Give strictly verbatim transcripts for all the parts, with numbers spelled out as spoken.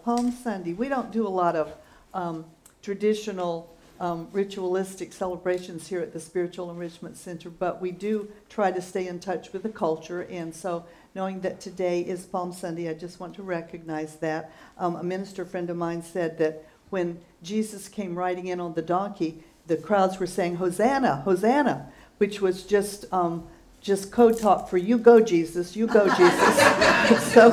Palm Sunday. We don't do a lot of um, traditional um, ritualistic celebrations here at the Spiritual Enrichment Center, but we do try to stay in touch with the culture. And so knowing that today is Palm Sunday, I just want to recognize that. Um, a minister friend of mine said that when Jesus came riding in on the donkey, the crowds were saying, Hosanna, Hosanna, which was just um, just code talk for you go, Jesus, you go, Jesus. so,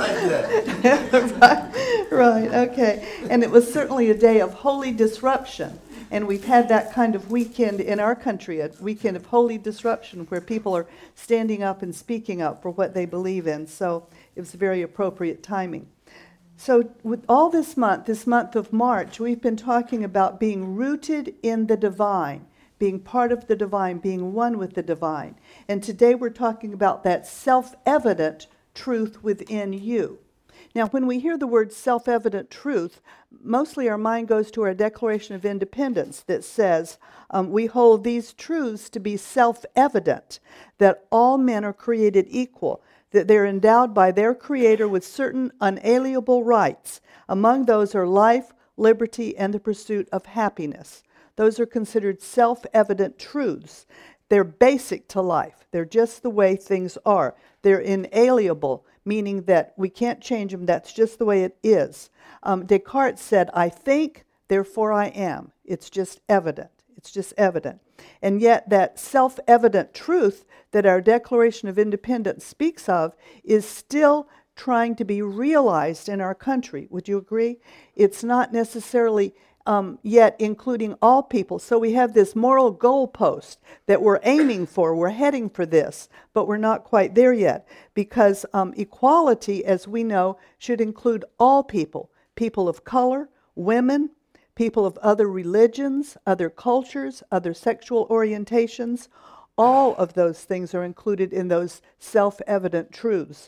right, right, okay. And it was certainly a day of holy disruption. And we've had that kind of weekend in our country, a weekend of holy disruption where people are standing up and speaking up for what they believe in. So it was very appropriate timing. So with all this month, this month of March, we've been talking about being rooted in the divine, being part of the divine, being one with the divine. And today we're talking about that self-evident truth within you. Now, when we hear the word self-evident truth, mostly our mind goes to our Declaration of Independence that says, um, we hold these truths to be self-evident, that all men are created equal, that they're endowed by their Creator with certain unalienable rights. Among those are life, liberty, and the pursuit of happiness. Those are considered self-evident truths. They're basic to life. They're just the way things are. They're inalienable, meaning that we can't change them. That's just the way it is. Um, Descartes said, I think, therefore I am. It's just evident. It's just evident. And yet that self-evident truth that our Declaration of Independence speaks of is still trying to be realized in our country. Would you agree? It's not necessarily Um, yet including all people. So we have this moral goalpost that we're aiming for, we're heading for this, but we're not quite there yet, because um, equality, as we know, should include all people, people of color, women, people of other religions, other cultures, other sexual orientations. All of those things are included in those self-evident truths.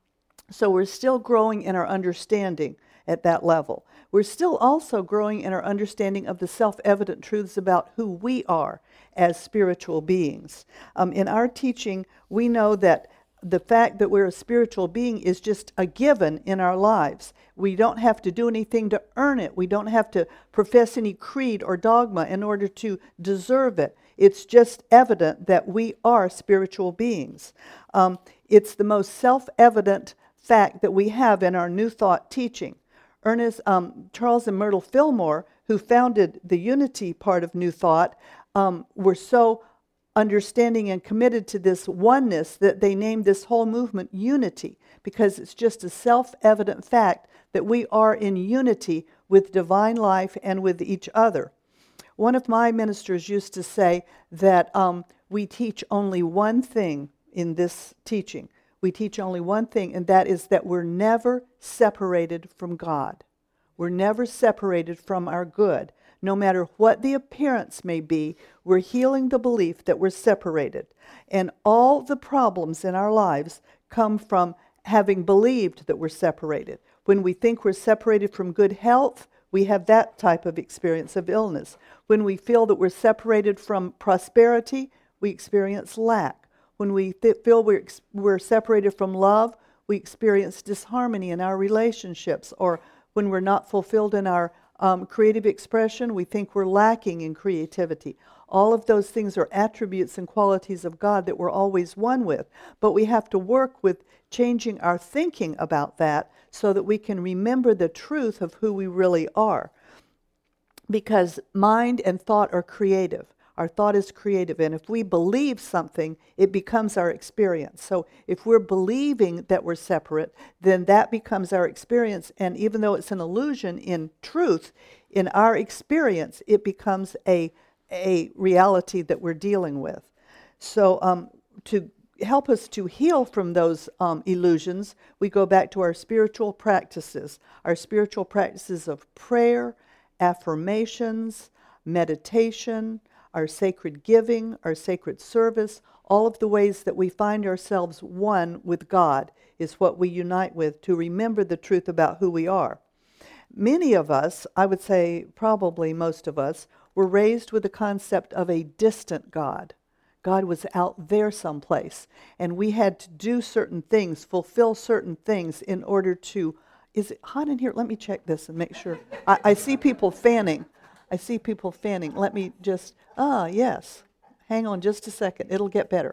So we're still growing in our understanding at that level. We're still also growing in our understanding of the self-evident truths about who we are as spiritual beings. Um, in our teaching, we know that the fact that we're a spiritual being is just a given in our lives. We don't have to do anything to earn it. We don't have to profess any creed or dogma in order to deserve it. It's just evident that we are spiritual beings. Um, it's the most self-evident fact that we have in our New Thought teaching. Ernest, um, Charles and Myrtle Fillmore, who founded the Unity part of New Thought, um, were so understanding and committed to this oneness that they named this whole movement Unity, because it's just a self-evident fact that we are in unity with divine life and with each other. One of my ministers used to say that um, we teach only one thing in this teaching. We teach only one thing, and that is that we're never separated from God. We're never separated from our good. No matter what the appearance may be, we're healing the belief that we're separated. And all the problems in our lives come from having believed that we're separated. When we think we're separated from good health, we have that type of experience of illness. When we feel that we're separated from prosperity, we experience lack. When we th- feel we're, ex- we're separated from love, we experience disharmony in our relationships. Or when we're not fulfilled in our um, creative expression, we think we're lacking in creativity. All of those things are attributes and qualities of God that we're always one with. But we have to work with changing our thinking about that so that we can remember the truth of who we really are. Because mind and thought are creative. Our thought is creative, and if we believe something, it becomes our experience. So if we're believing that we're separate, then that becomes our experience, and even though it's an illusion in truth, in our experience, it becomes a, a reality that we're dealing with. So um, to help us to heal from those um, illusions, we go back to our spiritual practices, our spiritual practices of prayer, affirmations, meditation, our sacred giving, our sacred service, all of the ways that we find ourselves one with God is what we unite with to remember the truth about who we are. Many of us, I would say probably most of us, were raised with the concept of a distant God. God was out there someplace, and we had to do certain things, fulfill certain things in order to Is it hot in here? Let me check this and make sure. I, I see people fanning. I see people fanning. Let me just, ah, yes. Hang on just a second. It'll get better.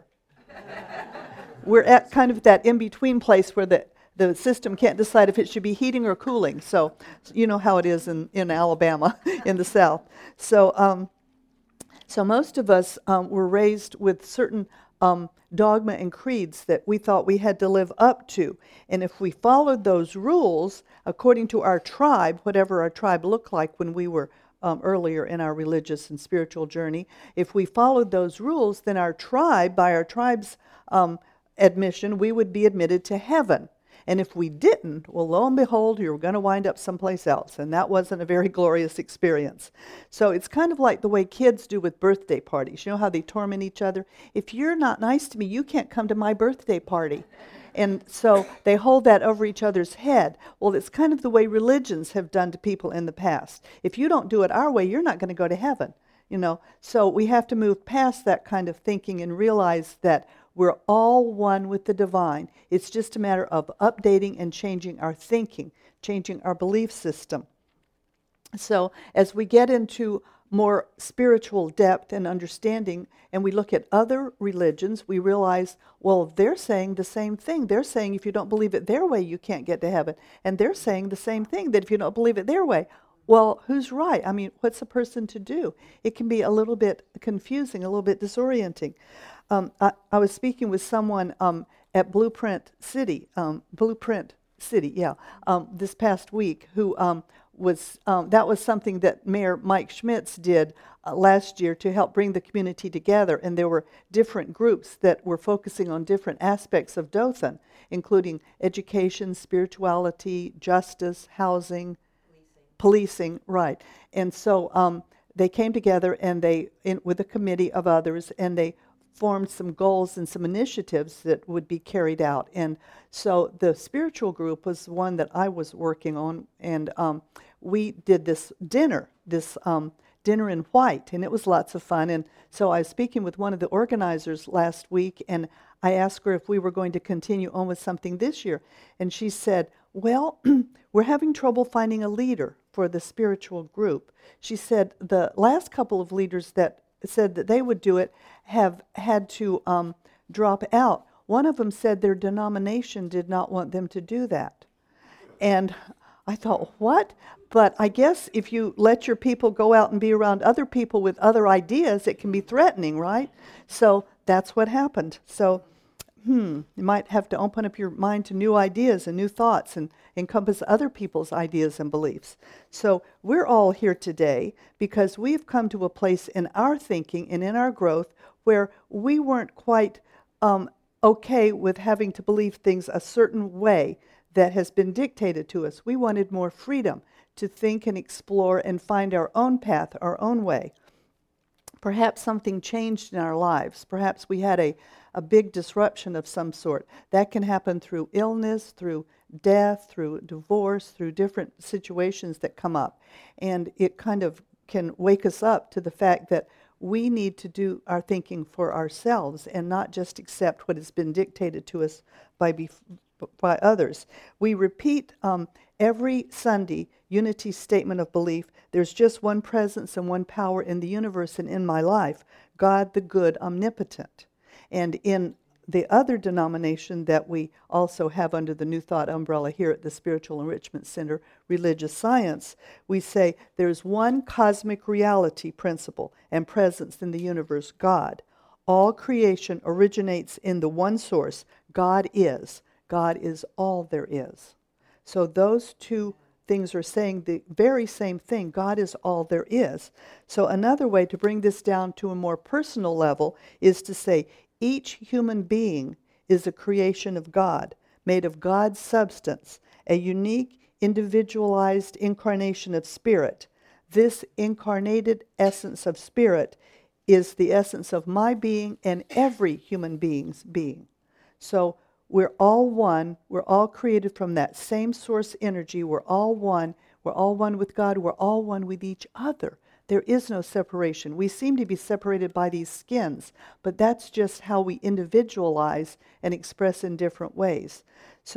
We're at kind of that in-between place where the, the system can't decide if it should be heating or cooling. So you know how it is in, in Alabama, in the South. So um, so most of us um, were raised with certain um, dogma and creeds that we thought we had to live up to. And if we followed those rules, according to our tribe, whatever our tribe looked like when we were um, earlier in our religious and spiritual journey, if we followed those rules, then our tribe, by our tribe's um, admission, we would be admitted to heaven. And if we didn't, well, lo and behold, you were going to wind up someplace else. And that wasn't a very glorious experience. So it's kind of like the way kids do with birthday parties. You know how they torment each other? If you're not nice to me, you can't come to my birthday party. And so they hold that over each other's head. Well, it's kind of the way religions have done to people in the past. If you don't do it our way, you're not going to go to heaven. You know, so we have to move past that kind of thinking and realize that we're all one with the divine. It's just a matter of updating and changing our thinking, changing our belief system. So as we get into more spiritual depth and understanding, and we look at other religions, we realize, well, they're saying the same thing. They're saying if you don't believe it their way, you can't get to heaven. And they're saying the same thing, that if you don't believe it their way, well, who's right? I mean, what's a person to do? It can be a little bit confusing, a little bit disorienting. Um, I, I was speaking with someone um, at Blueprint City, um, Blueprint City, yeah, um, this past week, who um, was, um, that was something that Mayor Mike Schmitz did uh, last year to help bring the community together. And there were different groups that were focusing on different aspects of Dothan, including education, spirituality, justice, housing, policing, right. And so um, they came together and they, in, with a committee of others, and they formed some goals and some initiatives that would be carried out. And so the spiritual group was one that I was working on, and um, we did this dinner, this um, dinner in white, and it was lots of fun. And so I was speaking with one of the organizers last week, and I asked her if we were going to continue on with something this year. And she said, well, we're having trouble finding a leader for the spiritual group. She said the last couple of leaders that said that they would do it have had to um, drop out. One of them said their denomination did not want them to do that. And I thought, what? But I guess if you let your people go out and be around other people with other ideas, it can be threatening, right? So that's what happened. So, hmm, you might have to open up your mind to new ideas and new thoughts and encompass other people's ideas and beliefs. So we're all here today because we've come to a place in our thinking and in our growth where we weren't quite um, okay with having to believe things a certain way that has been dictated to us. We wanted more freedom to think and explore and find our own path, our own way. Perhaps something changed in our lives. Perhaps we had a, a big disruption of some sort. That can happen through illness, through death, through divorce, through different situations that come up. And it kind of can wake us up to the fact that we need to do our thinking for ourselves and not just accept what has been dictated to us by bef- by others. We repeat um, every Sunday unity statement of belief. There's just one presence and one power in the universe and in my life, God the good, omnipotent. And in the other denomination that we also have under the New Thought umbrella here at the Spiritual Enrichment Center, Religious Science, we say there's one cosmic reality principle and presence in the universe, God. All creation originates in the one source, God is. God is all there is. So those two things are saying the very same thing. God is all there is. So another way to bring this down to a more personal level is to say each human being is a creation of God, made of God's substance, a unique, individualized incarnation of spirit. This incarnated essence of spirit is the essence of my being and every human being's being. So we're all one. We're all created from that same source energy. We're all one. We're all one with God. We're all one with each other. There is no separation. We seem to be separated by these skins, but that's just how we individualize and express in different ways. So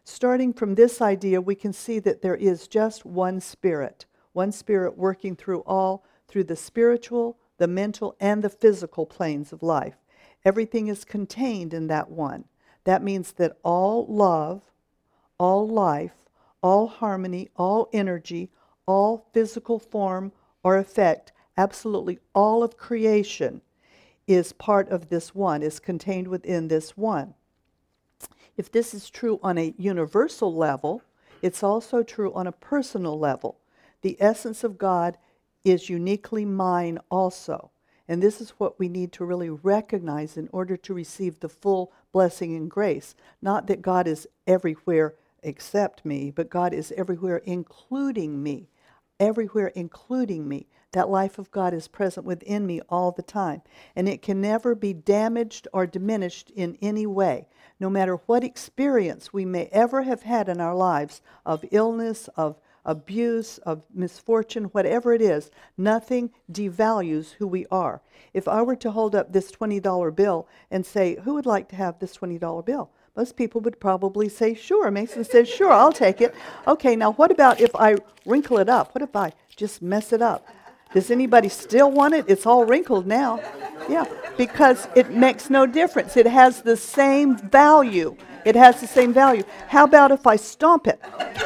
Starting from this idea, we can see that there is just one Spirit, one Spirit working through all, through the spiritual, the mental, and the physical planes of life. Everything is contained in that one. That means that all love, all life, all harmony, all energy, all physical form or effect, absolutely all of creation is part of this one, is contained within this one. If this is true on a universal level, it's also true on a personal level. The essence of God is uniquely mine also. And this is what we need to really recognize in order to receive the full blessing and grace. Not that God is everywhere except me, but God is everywhere including me. Everywhere including me. That life of God is present within me all the time. And it can never be damaged or diminished in any way. No matter what experience we may ever have had in our lives of illness, of abuse, of misfortune, whatever it is, nothing devalues who we are. If I were to hold up this twenty dollar bill and say, who would like to have this twenty dollar bill? Most people would probably say, sure. Mason says, sure, I'll take it. Okay, now what about if I wrinkle it up? What if I just mess it up? Does anybody still want it? It's all wrinkled now. Yeah, because it makes no difference. It has the same value. It has the same value. How about if I stomp it?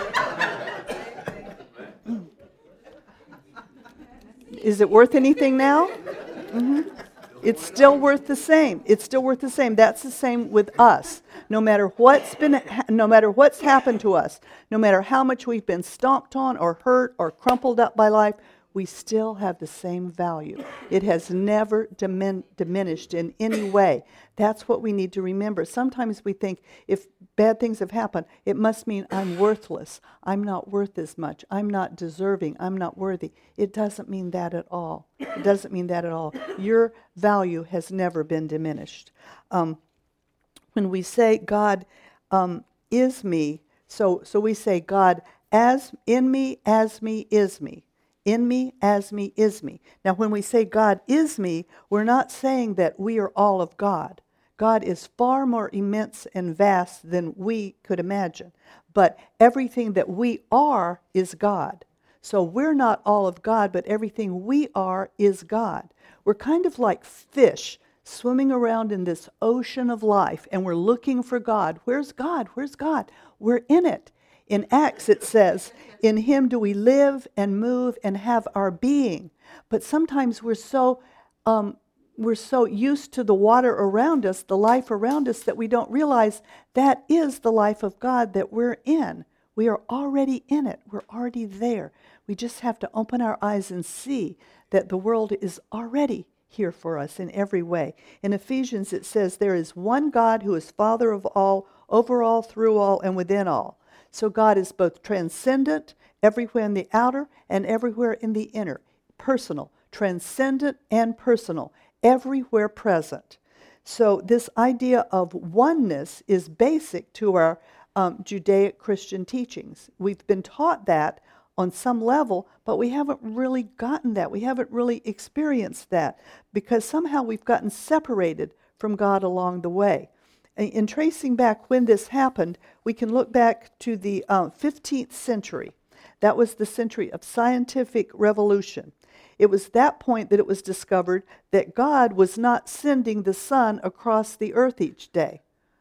Is it worth anything now? Mm-hmm. It's still worth the same. It's still worth the same. That's the same with us. No matter what's been, no matter what's happened to us, no matter how much we've been stomped on or hurt or crumpled up by life, we still have the same value. It has never dimin- diminished in any way. That's what we need to remember. Sometimes we think if bad things have happened, it must mean I'm worthless. I'm not worth as much. I'm not deserving. I'm not worthy. It doesn't mean that at all. It doesn't mean that at all. Your value has never been diminished. Um, when we say God um, is me, so so we say God as in me, as me, is me. In me, as me, is me. Now, when we say God is me, we're not saying that we are all of God. God is far more immense and vast than we could imagine. But everything that we are is God. So we're not all of God, but everything we are is God. We're kind of like fish swimming around in this ocean of life, and we're looking for God. Where's God? Where's God? We're in it. In Acts it says, in him do we live and move and have our being. But sometimes we're so um, we're so used to the water around us, the life around us, that we don't realize that is the life of God that we're in. We are already in it. We're already there. We just have to open our eyes and see that the world is already here for us in every way. In Ephesians it says, there is one God who is Father of all, over all, through all, and within all. So God is both transcendent, everywhere in the outer and everywhere in the inner. Personal, transcendent and personal, everywhere present. So this idea of oneness is basic to our um, Judaic Christian teachings. We've been taught that on some level, but we haven't really gotten that. We haven't really experienced that because somehow we've gotten separated from God along the way. In tracing back when this happened, we can look back to the uh, fifteenth century. That was the century of scientific revolution. It was that point that it was discovered that God was not sending the sun across the earth each day.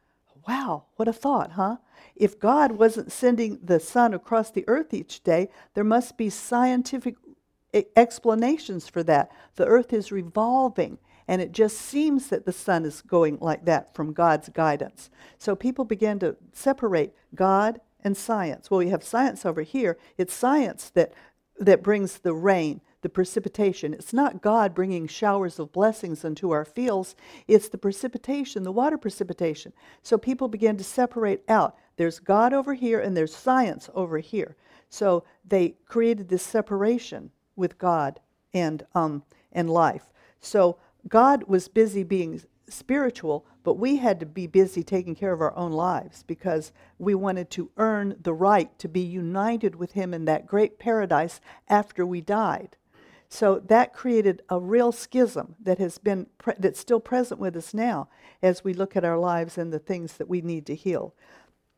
Wow, what a thought, huh? If God wasn't sending the sun across the earth each day, there must be scientific explanations for that. The earth is revolving. And it just seems that the sun is going like that from God's guidance. So people began to separate God and science. Well, we have science over here. It's science that, that brings the rain, the precipitation. It's not God bringing showers of blessings into our fields. It's the precipitation, the water precipitation. So people began to separate out. There's God over here and there's science over here. So they created this separation with God and um, and life. So God was busy being spiritual, but we had to be busy taking care of our own lives because we wanted to earn the right to be united with him in that great paradise after we died. So that created a real schism that has been pre- that's still present with us now as we look at our lives and the things that we need to heal.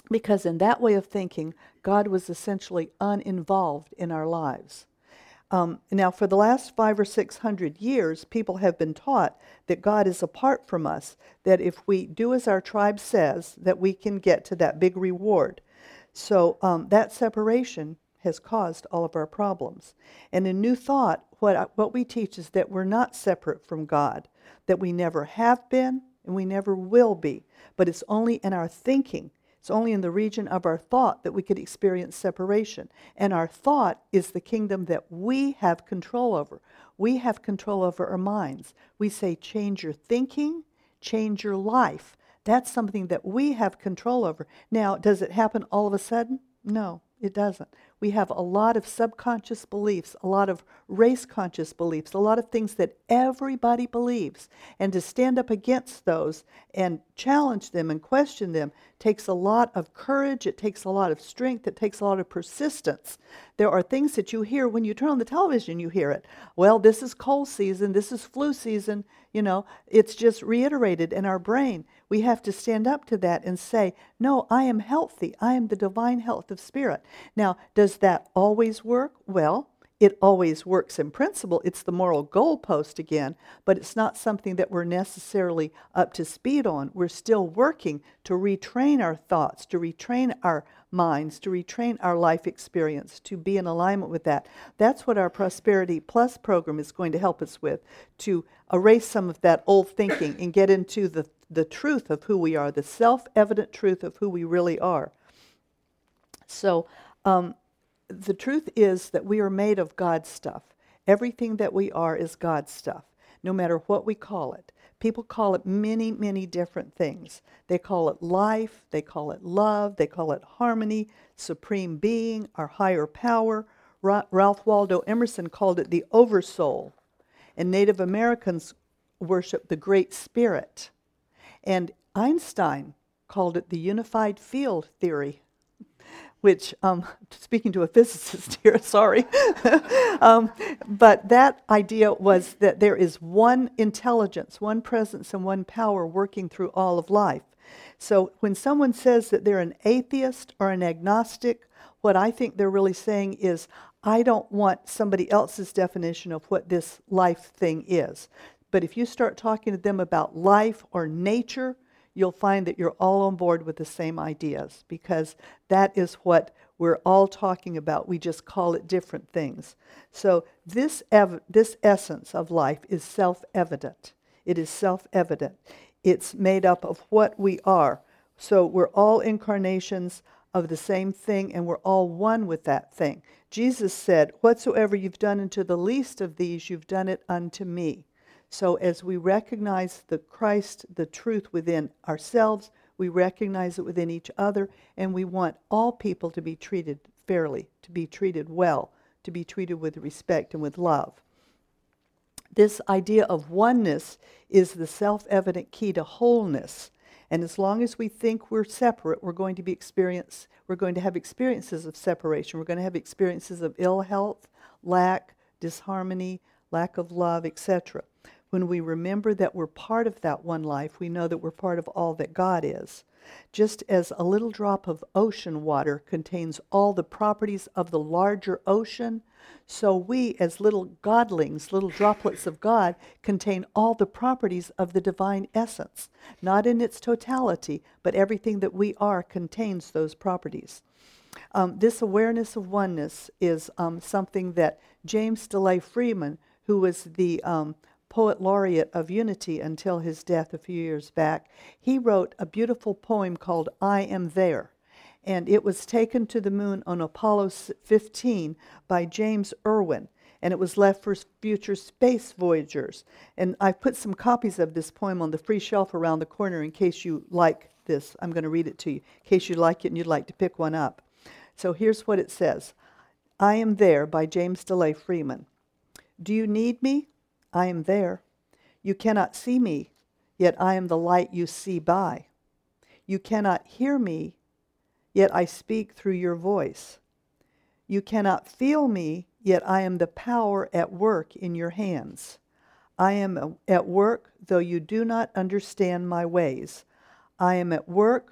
Because in that way of thinking, God was essentially uninvolved in our lives. Um, now, for the last five or six hundred years, people have been taught that God is apart from us, that if we do as our tribe says, that we can get to that big reward. So um, that separation has caused all of our problems. And in New Thought, what, what we teach is that we're not separate from God, that we never have been and we never will be, but it's only in our thinking. It's only in the region of our thought that we could experience separation. And our thought is the kingdom that we have control over. We have control over our minds. We say, change your thinking, change your life. That's something that we have control over. Now, does it happen all of a sudden? No, it doesn't. We have a lot of subconscious beliefs, a lot of race-conscious beliefs, a lot of things that everybody believes. And to stand up against those and challenge them and question them takes a lot of courage, it takes a lot of strength, it takes a lot of persistence. There are things that you hear when you turn on the television, you hear it. Well, this is cold season, this is flu season, you know, it's just reiterated in our brain. We have to stand up to that and say, no, I am healthy. I am the divine health of spirit. Now, does that always work? Well, it always works in principle. It's the moral goalpost again, but it's not something that we're necessarily up to speed on. We're still working to retrain our thoughts, to retrain our minds, to retrain our life experience, to be in alignment with that. That's what our Prosperity Plus program is going to help us with, to erase some of that old thinking and get into the, the truth of who we are, the self-evident truth of who we really are. So, um, the truth is that we are made of God's stuff. Everything that we are is God's stuff, no matter what we call it. People call it many, many different things. They call it life, they call it love, they call it harmony, supreme being, our higher power. Ra- Ralph Waldo Emerson called it the oversoul. And Native Americans worship the Great Spirit. And Einstein called it the unified field theory, which, um, speaking to a physicist here, sorry, um, but that idea was that there is one intelligence, one presence, and one power working through all of life. So when someone says that they're an atheist or an agnostic, what I think they're really saying is, I don't want somebody else's definition of what this life thing is. But if you start talking to them about life or nature, you'll find that you're all on board with the same ideas, because that is what we're all talking about. We just call it different things. So this ev- this essence of life is self-evident. It is self-evident. It's made up of what we are. So we're all incarnations of the same thing, and we're all one with that thing. Jesus said, whatsoever you've done unto the least of these, you've done it unto me. So as we recognize the Christ, the truth within ourselves, we recognize it within each other, and we want all people to be treated fairly, to be treated well, to be treated with respect and with love. This idea of oneness is the self-evident key to wholeness. And as long as we think we're separate, we're going to be experience, we're going to have experiences of separation. We're going to have experiences of ill health, lack, disharmony, lack of love, et cetera. When we remember that we're part of that one life, we know that we're part of all that God is. Just as a little drop of ocean water contains all the properties of the larger ocean, so we as little godlings, little droplets of God, contain all the properties of the divine essence. Not in its totality, but everything that we are contains those properties. Um, this awareness of oneness is um, something that James DeLay Freeman, who was the um, poet laureate of Unity until his death a few years back, he wrote a beautiful poem called I Am There. And it was taken to the moon on Apollo fifteen by James Irwin, and it was left for future space voyagers. And I've put some copies of this poem on the free shelf around the corner in case you like this. I'm going to read it to you, in case you like it and you'd like to pick one up. So here's what it says. I Am There by James DeLay Freeman. Do you need me? I am there. You cannot see me, yet I am the light you see by. You cannot hear me, yet I speak through your voice. You cannot feel me, yet I am the power at work in your hands. I am at work, though you do not understand my ways. I am at work,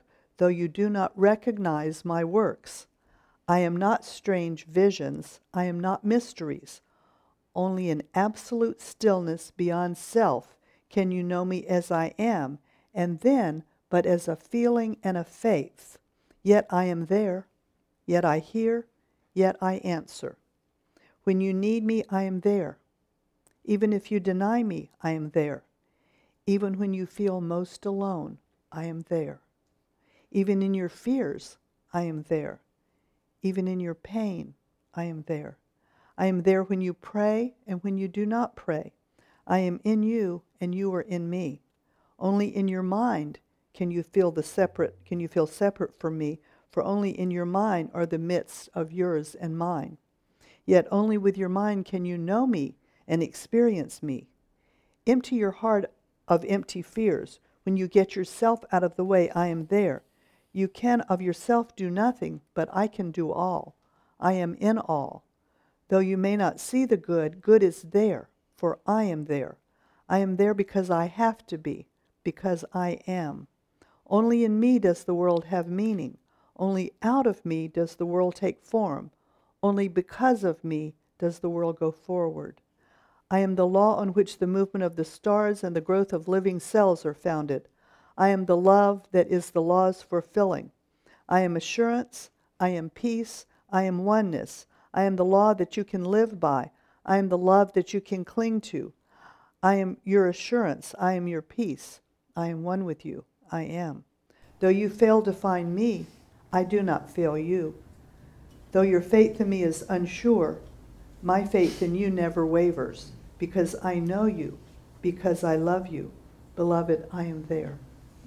though you do not recognize my works. I am not strange visions. I am not mysteries. Only in absolute stillness beyond self can you know me as I am, and then but as a feeling and a faith. Yet I am there, yet I hear, yet I answer. When you need me, I am there. Even if you deny me, I am there. Even when you feel most alone, I am there. Even in your fears, I am there. Even in your pain, I am there. I am there when you pray and when you do not pray. I am in you and you are in me. Only in your mind can you feel the separate, can you feel separate from me, for only in your mind are the midst of yours and mine. Yet only with your mind can you know me and experience me. Empty your heart of empty fears. When you get yourself out of the way, I am there. You can of yourself do nothing, but I can do all. I am in all. Though you may not see the good, good is there, for I am there. I am there because I have to be, because I am. Only in me does the world have meaning. Only out of me does the world take form. Only because of me does the world go forward. I am the law on which the movement of the stars and the growth of living cells are founded. I am the love that is the law's fulfilling. I am assurance. I am peace. I am oneness. I am the law that you can live by. I am the love that you can cling to. I am your assurance. I am your peace. I am one with you. I am. Though you fail to find me, I do not fail you. Though your faith in me is unsure, my faith in you never wavers, because I know you, because I love you. Beloved, I am there.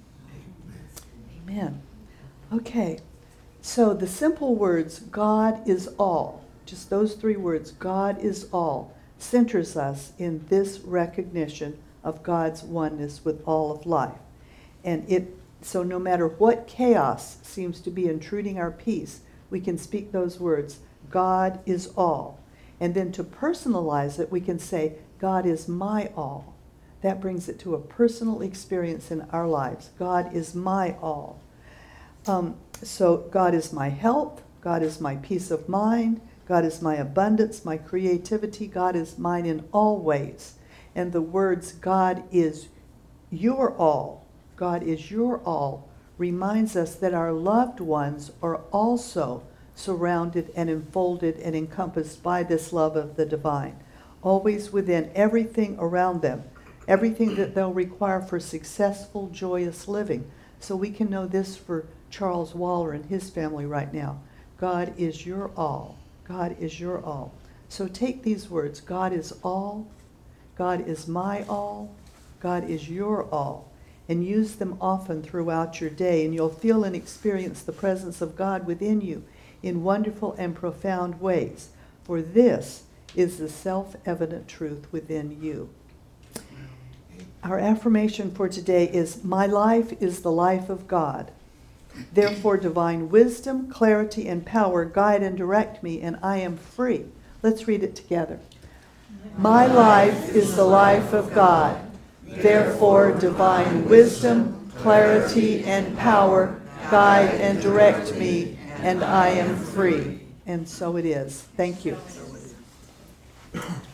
Amen. Okay, so the simple words, God is all, just those three words, God is all, centers us in this recognition of God's oneness with all of life. And it so no matter what chaos seems to be intruding our peace, we can speak those words, God is all. And then to personalize it, we can say, God is my all. That brings it to a personal experience in our lives. God is my all. Um, so God is my health. God is my peace of mind. God is my abundance, my creativity. God is mine in all ways. And the words, God is your all, God is your all, reminds us that our loved ones are also surrounded and enfolded and encompassed by this love of the divine, always within everything around them, everything that they'll require for successful, joyous living. So we can know this for Charles Waller and his family right now. God is your all. God is your all. So take these words, God is all, God is my all, God is your all, and use them often throughout your day, and you'll feel and experience the presence of God within you in wonderful and profound ways. For this is the self-evident truth within you. Our affirmation for today is, my life is the life of God. Therefore, divine wisdom, clarity, and power guide and direct me, and I am free. Let's read it together. My life is the life of God. Therefore, divine wisdom, clarity, and power guide and direct me, and I am free. And so it is. Thank you.